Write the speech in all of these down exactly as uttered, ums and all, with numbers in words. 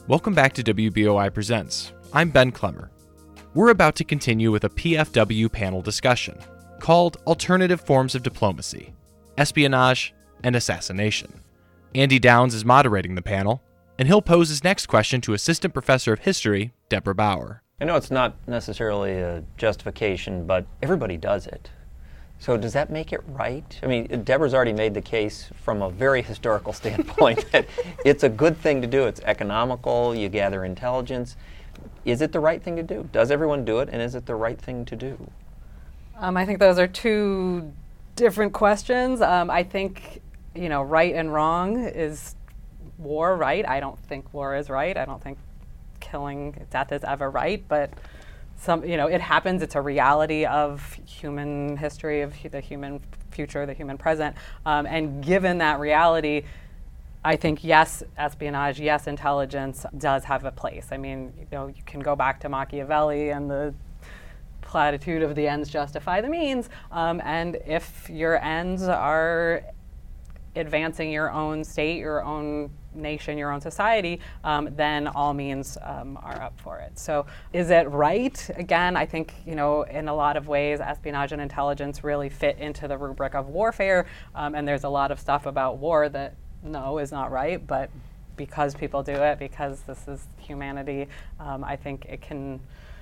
Welcome back to W B O I Presents. I'm Ben Clemmer. We're about to continue with a P F W panel discussion called Alternative Forms of Diplomacy, Espionage, and Assassination. Andy Downs is moderating the panel, and he'll pose his next question to Assistant Professor of History, Deborah Bauer. I know it's not necessarily a justification, but everybody does it. So does that make it right? I mean, Deborah's already made the case from a very historical standpoint that it's a good thing to do. It's economical, you gather intelligence. Is it the right thing to do? Does everyone do it, and is it the right thing to do? Um, I think those are two different questions. Um, I think, you know, right and wrong is war right? I don't think war is right. I don't think killing, death is ever right, but some, you know, it happens. It's a reality of human history, of hu- the human future, the human present. Um, and given that reality, I think, yes, espionage, yes, intelligence does have a place. I mean, you know, you can go back to Machiavelli and the platitude of the ends justify the means. Um, and if your ends are advancing your own state, your own nation, your own society, um, then all means um, are up for it. So is it right? Again, I think, you know, in a lot of ways, espionage and intelligence really fit into the rubric of warfare. Um, and there's a lot of stuff about war that, no, is not right. But because people do it, because this is humanity, um, I think it can,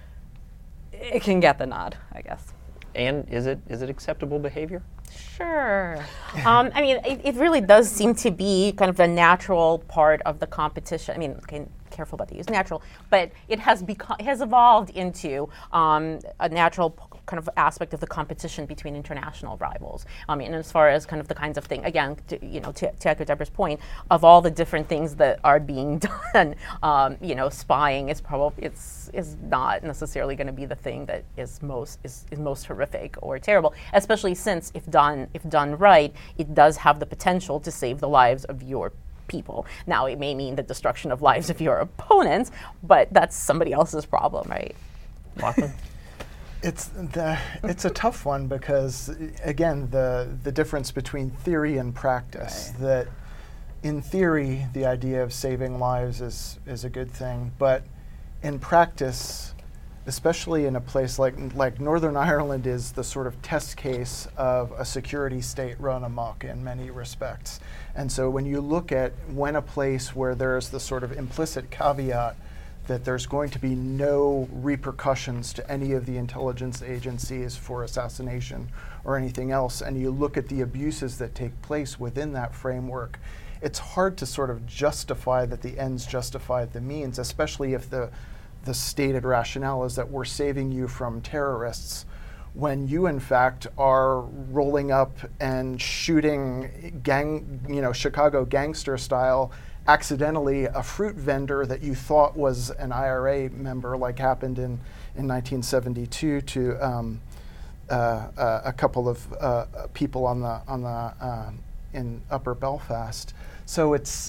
it can get the nod, I guess. And is it is it acceptable behavior? Sure. um, I mean, it, it really does seem to be kind of a natural part of the competition. I mean, okay, careful about the use natural, but it has become, it has evolved into um, a natural p- kind of aspect of the competition between international rivals. I mean, as far as kind of the kinds of thing, again, to, you know, to, to echo Deborah's point, of all the different things that are being done, um, you know, spying is probably it's is not necessarily going to be the thing that is most is, is most horrific or terrible, especially since if done if done right, it does have the potential to save the lives of your people. Now, it may mean the destruction of lives of your opponents, but that's somebody else's problem, right? Lachlan? It's the it's a tough one because, again, the the difference between theory and practice. Right. That in theory, the idea of saving lives is is a good thing, but in practice, especially in a place like like Northern Ireland is the sort of test case of a security state run amok in many respects. And so when you look at when a place where there's the sort of implicit caveat that there's going to be no repercussions to any of the intelligence agencies for assassination or anything else, and you look at the abuses that take place within that framework, it's hard to sort of justify that the ends justify the means, especially if the the stated rationale is that we're saving you from terrorists, when you in fact are rolling up and shooting gang, you know, Chicago gangster style, accidentally a fruit vendor that you thought was an I R A member, like happened in, in nineteen seventy-two to um, uh, uh, a couple of uh, people on the on the uh, in Upper Belfast. So it's,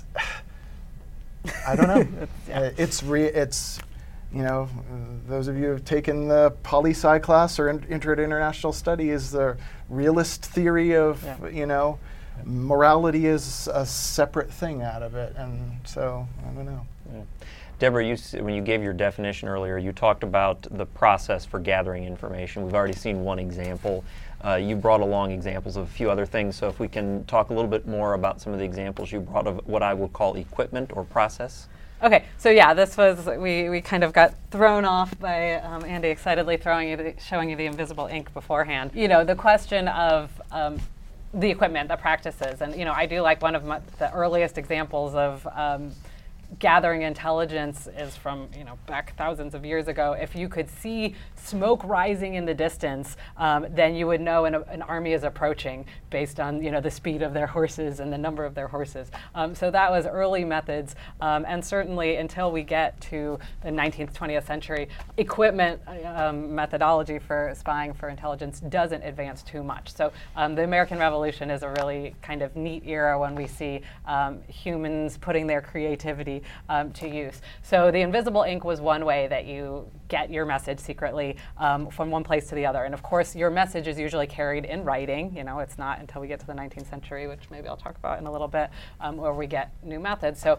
I don't know, yeah. it's re- it's. You know, uh, those of you who have taken the poli-sci class or in, Intro to International Studies, the realist theory of, yeah. you know, morality is a separate thing out of it. And so, I don't know. Yeah. Deborah, you, when you gave your definition earlier, you talked about the process for gathering information. We've already seen one example. Uh, you brought along examples of a few other things. So if we can talk a little bit more about some of the examples you brought of what I would call equipment or process. Okay, so yeah, this was, we, we kind of got thrown off by um, Andy excitedly throwing you the, showing you the invisible ink beforehand. You know, the question of um, the equipment, the practices, and you know, I do like one of my, the earliest examples of um, gathering intelligence is from, you know, back thousands of years ago. If you could see smoke rising in the distance, um, then you would know an, an army is approaching based on, you know, the speed of their horses and the number of their horses. Um, so that was early methods, um, and certainly until we get to the nineteenth, twentieth century, equipment um, methodology for spying for intelligence doesn't advance too much. So um, the American Revolution is a really kind of neat era when we see um, humans putting their creativity Um, to use. So the invisible ink was one way that you get your message secretly um, from one place to the other. And of course, your message is usually carried in writing. You know, it's not until we get to the nineteenth century, which maybe I'll talk about in a little bit, um, where we get new methods. So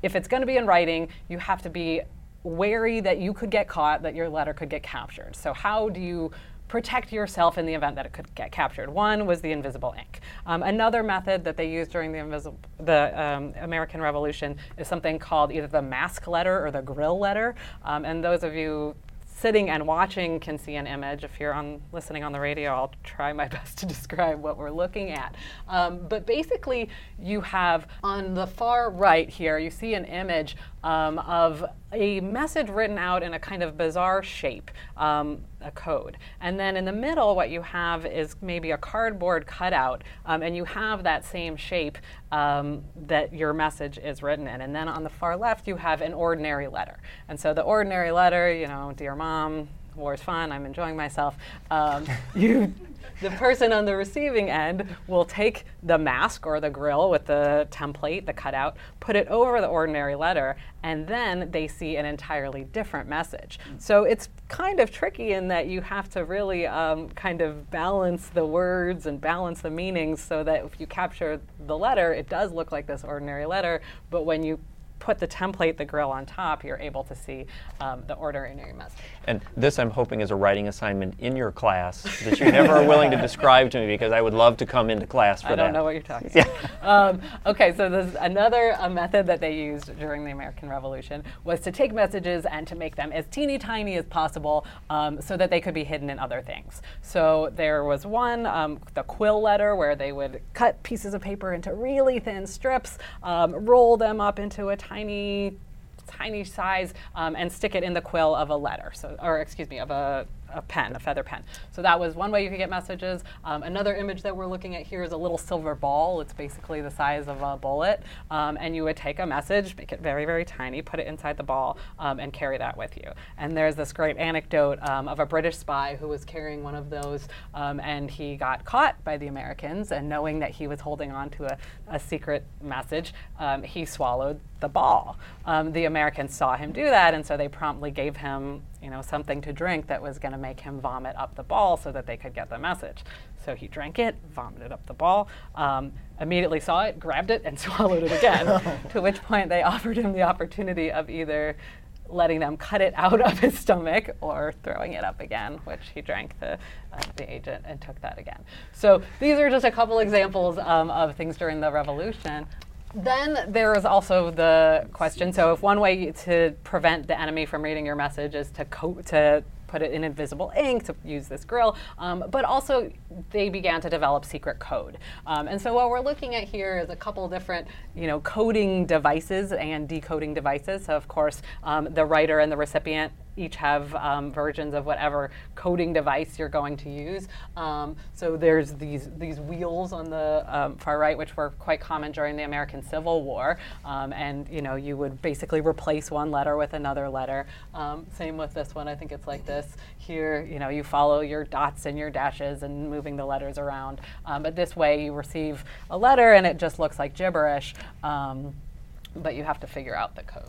if it's going to be in writing, you have to be wary that you could get caught, that your letter could get captured. So how do you protect yourself in the event that it could get captured? One was the invisible ink. Um, another method that they used during the, invisible, the um, American Revolution is something called either the mask letter or the grill letter. Um, and those of you sitting and watching can see an image. If you're on listening on the radio, I'll try my best to describe what we're looking at. Um, but basically, you have on the far right here, you see an image um, of a message written out in a kind of bizarre shape, um, a code. And then in the middle, what you have is maybe a cardboard cutout, um, and you have that same shape um, that your message is written in. And then on the far left, you have an ordinary letter. And so the ordinary letter, you know, dear mom, war's fun, I'm enjoying myself. Um, you, the person on the receiving end will take the mask or the grill with the template, the cutout, put it over the ordinary letter, and then they see an entirely different message. So it's kind of tricky in that you have to really um, kind of balance the words and balance the meanings so that if you capture the letter, it does look like this ordinary letter, but when you put the template, the grill on top, you're able to see um, the ordinary message. And this, I'm hoping, is a writing assignment in your class that you never are willing to describe to me, because I would love to come into class for that. I don't know what you're talking about. um, okay, so there's another uh, method that they used during the American Revolution was to take messages and to make them as teeny tiny as possible um, so that they could be hidden in other things. So there was one, um, the quill letter, where they would cut pieces of paper into really thin strips, um, roll them up into a tiny, tiny size, um, and stick it in the quill of a letter, so, or excuse me, of a, a pen, a feather pen. So that was one way you could get messages. Um, another image that we're looking at here is a little silver ball. It's basically the size of a bullet, um, and you would take a message, make it very, very tiny, put it inside the ball, um, and carry that with you. And there's this great anecdote um, of a British spy who was carrying one of those, um, and he got caught by the Americans, and knowing that he was holding on to a, a secret message, um, he swallowed the ball. Um, the Americans saw him do that, and so they promptly gave him, you know, something to drink that was going to make him vomit up the ball so that they could get the message. So he drank it, vomited up the ball, um, immediately saw it, grabbed it, and swallowed it again, to which point they offered him the opportunity of either letting them cut it out of his stomach or throwing it up again, which he drank, the, uh, the agent, and took that again. So these are just a couple examples um, of things during the Revolution. Then there is also the question, so if one way to prevent the enemy from reading your message is to co- to put it in invisible ink, to use this grill, um, but also they began to develop secret code. Um, and so what we're looking at here is a couple different, you know, coding devices and decoding devices. So of course, um, the writer and the recipient each have um, versions of whatever coding device you're going to use. Um, so there's these these wheels on the um, far right, which were quite common during the American Civil War, um, and you know you would basically replace one letter with another letter. Um, same with this one. I think it's like this. Here, you know, you follow your dots and your dashes and moving the letters around. Um, but this way, you receive a letter and it just looks like gibberish, um, but you have to figure out the code.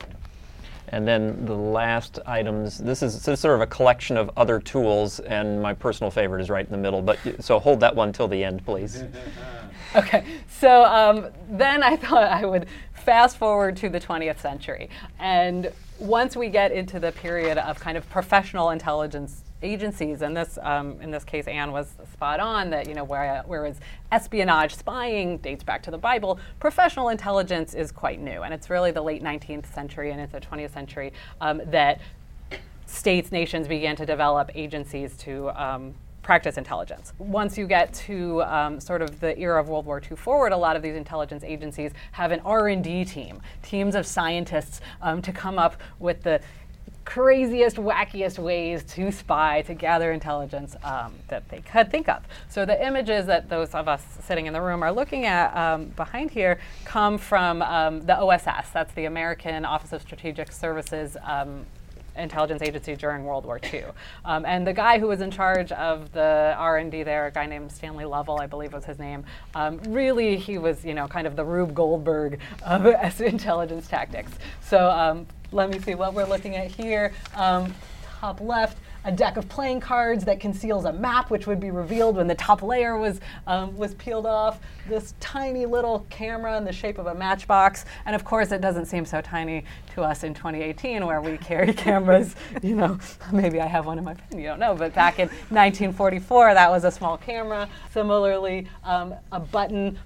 And then the last items, this is, this is sort of a collection of other tools, and my personal favorite is right in the middle, but so hold that one till the end, please. Okay, so um, then I thought I would fast forward to the twentieth century. And once we get into the period of kind of professional intelligence agencies, and this, um, in this case, Anne was spot on that, you know, where, whereas espionage, spying dates back to the Bible, professional intelligence is quite new, and it's really the late nineteenth century and it's the twentieth century um, that states, nations began to develop agencies to um, practice intelligence. Once you get to um, sort of the era of World War Two forward, a lot of these intelligence agencies have an R and D team, teams of scientists um, to come up with the craziest, wackiest ways to spy, to gather intelligence um, that they could think of. So the images that those of us sitting in the room are looking at um, behind here come from um, the O S S. That's the American Office of Strategic Services um, intelligence agency during World War Two. Um, and the guy who was in charge of the R and D there, a guy named Stanley Lovell, I believe was his name, um, really he was, you know, kind of the Rube Goldberg of intelligence tactics. So um, let me see what we're looking at here. Um, top left, a deck of playing cards that conceals a map, which would be revealed when the top layer was um, was peeled off. This tiny little camera in the shape of a matchbox, and of course, it doesn't seem so tiny to us in twenty eighteen, where we carry cameras. You know, maybe I have one in my pen. You don't know, but back in nineteen forty-four, that was a small camera. Similarly, um, a button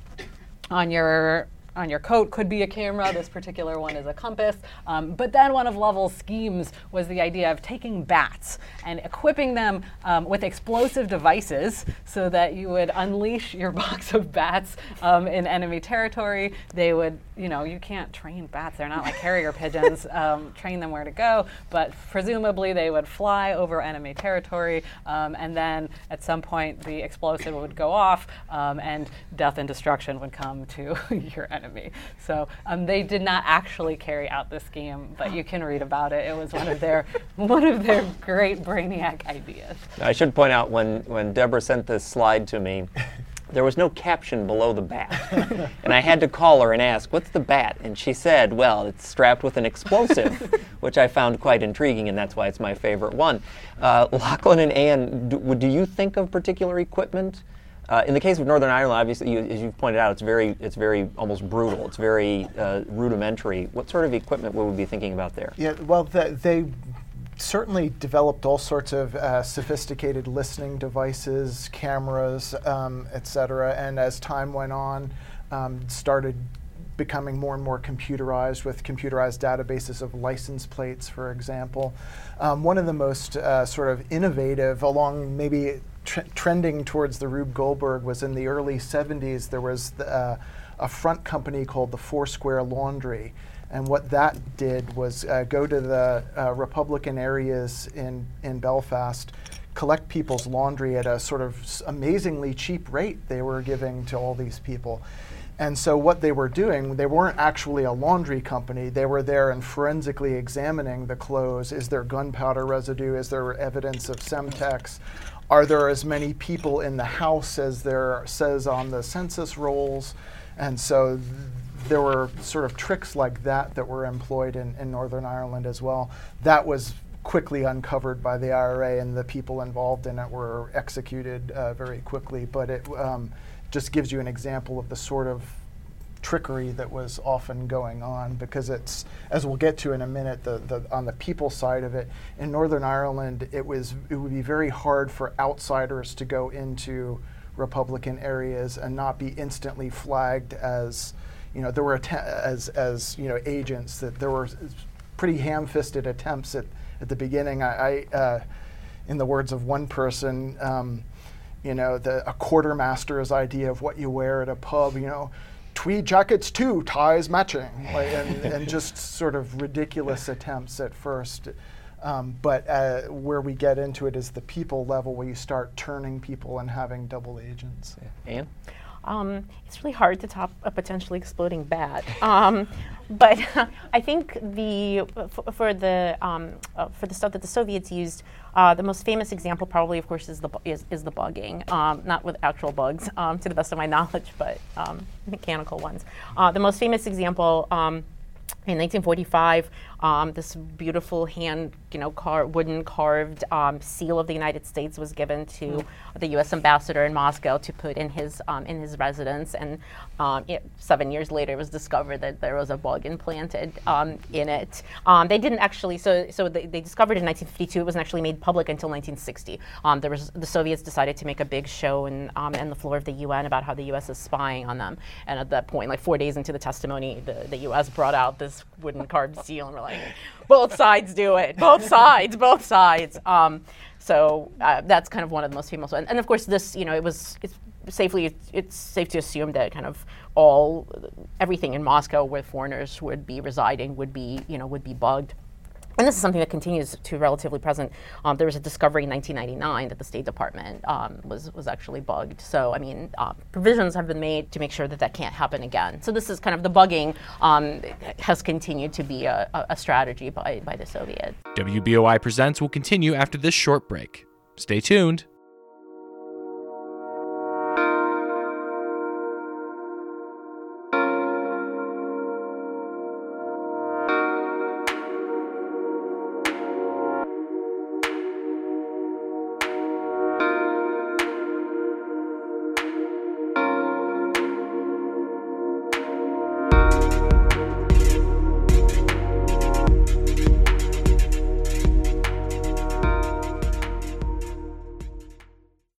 on your on your coat could be a camera. This particular one is a compass. Um, but then one of Lovell's schemes was the idea of taking bats and equipping them um, with explosive devices so that you would unleash your box of bats um, in enemy territory. They would, you know, you can't train bats. They're not like carrier pigeons, um, train them where to go, but presumably they would fly over enemy territory, um, and then at some point the explosive would go off, um, and death and destruction would come to your enemy. Enemy. So um, they did not actually carry out this scheme, but you can read about it. It was one of their one of their great brainiac ideas. I should point out when, when Deborah sent this slide to me, there was no caption below the bat. And I had to call her and ask, what's the bat? And she said, well, it's strapped with an explosive, which I found quite intriguing, and that's why it's my favorite one. Uh, Lachlan and Anne, do, do you think of particular equipment? Uh, in the case of Northern Ireland, obviously, you, as you've pointed out, it's very, it's very almost brutal. It's very uh, rudimentary. What sort of equipment would we be thinking about there? Yeah, well, the, they certainly developed all sorts of uh, sophisticated listening devices, cameras, um, et cetera. And as time went on, um, started becoming more and more computerized with computerized databases of license plates, for example. Um, one of the most uh, sort of innovative, along maybe Tr- trending towards the Rube Goldberg, was in the early seventies. There was the, uh, a front company called the Foursquare Laundry, and what that did was uh, go to the uh, Republican areas in, in Belfast, collect people's laundry at a sort of s- amazingly cheap rate they were giving to all these people. And so what they were doing, they weren't actually a laundry company. They were there and forensically examining the clothes. Is there gunpowder residue? Is there evidence of Semtex? Are there as many people in the house as there says on the census rolls? And so th- there were sort of tricks like that that were employed in, in Northern Ireland as well. That was quickly uncovered by the I R A, and the people involved in it were executed uh, very quickly. But it um, just gives you an example of the sort of trickery that was often going on, because it's, as we'll get to in a minute, the, the on the people side of it, in Northern Ireland, it was it would be very hard for outsiders to go into Republican areas and not be instantly flagged as, you know, there were att- as as you know agents. That there were pretty ham-fisted attempts at at the beginning. I, I uh, in the words of one person, um, you know, the a quartermaster's idea of what you wear at a pub, you know. Tweed jackets too, ties matching, like, and, and just sort of ridiculous attempts at first. Um, but uh, where we get into it is the people level, where you start turning people and having double agents. Yeah. Anne? Um, it's really hard to top a potentially exploding bat, um, but I think the f- for the um, uh, for the stuff that the Soviets used, uh, the most famous example probably, of course, is the bu- is, is the bugging, um, not with actual bugs, um, to the best of my knowledge, but um, mechanical ones. Uh, the most famous example. Um, In nineteen forty-five, um, this beautiful hand, you know, car- wooden carved um, seal of the United States was given to mm. the U S ambassador in Moscow to put in his um, in his residence. And um, it, seven years later, it was discovered that there was a bug implanted um, in it. Um, they didn't actually. So so they, they discovered in nineteen fifty-two. It wasn't actually made public until nineteen sixty. Um, there was the Soviets decided to make a big show in um, in the floor of the U N about how the U S is spying on them. And at that point, like four days into the testimony, the, the U S brought out this wooden carved seal, and we're like, both sides do it, both sides, both sides. Um, so uh, that's kind of one of the most famous ones. And of course, this, you know, it was it's safely it's, it's safe to assume that kind of all everything in Moscow where foreigners would be residing would be, you know, would be bugged. And this is something that continues to relatively present. Um, there was a discovery in nineteen ninety-nine that the State Department um, was was actually bugged. So, I mean, uh, provisions have been made to make sure that that can't happen again. So this is kind of the bugging um, has continued to be a, a strategy by, by the Soviets. W B O I Presents will continue after this short break. Stay tuned.